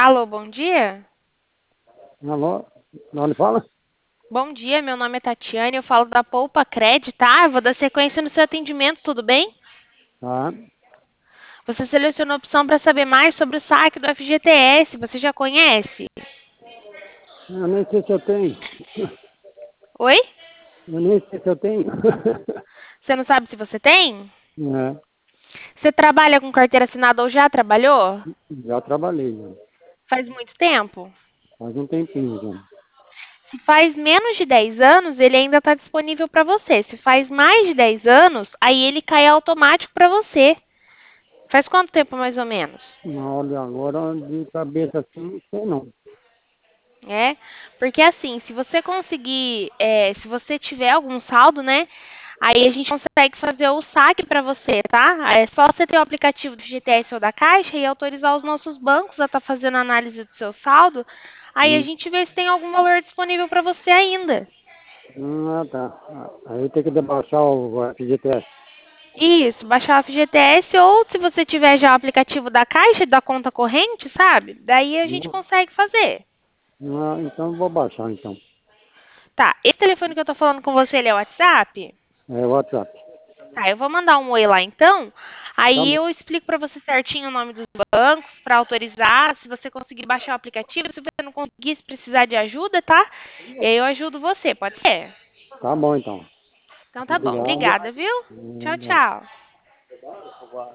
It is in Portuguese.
Alô, bom dia? Alô? Onde fala? Bom dia, meu nome é Tatiane, eu falo da Poupa Cred, tá? Eu vou dar sequência no seu atendimento, tudo bem? Ah, Você selecionou a opção para saber mais sobre o saque do FGTS, você já conhece? eu nem sei se eu tenho. Oi? Eu nem sei se eu tenho. Você não sabe se você tem? É, Você trabalha com carteira assinada ou já trabalhou? já trabalhei, já. Faz muito tempo? Faz um tempinho já. Se faz menos de 10 anos, ele ainda está disponível para você. Se faz mais de 10 anos, aí ele cai automático para você. Faz quanto tempo mais ou menos? Olha, agora de cabeça assim, não sei não. É, porque assim, se você conseguir, se você tiver algum saldo, né? Aí a gente consegue fazer o saque para você, tá? É só você ter o aplicativo do GTS ou da Caixa e autorizar os nossos bancos a estar fazendo a análise do seu saldo. Aí a Hum. gente vê se tem algum valor disponível para você ainda. Ah, tá. Aí tem que debaixar o FGTS. Isso, baixar o FGTS ou se você tiver já o aplicativo da Caixa e da conta corrente, sabe? Daí a gente Hum. consegue fazer. Ah, então eu vou baixar então. Tá, esse telefone que eu tô falando com você, ele é o WhatsApp? É o WhatsApp. Tá, eu vou mandar um oi lá então. Tá Aí bom. eu explico para você certinho o nome dos bancos para autorizar. Se você conseguir baixar o aplicativo, se você não conseguir, se precisar de ajuda, tá? E aí eu ajudo você, pode ser? Tá bom então. Então tá bom. Obrigado. Obrigada, viu? Tchau, Hum. tchau.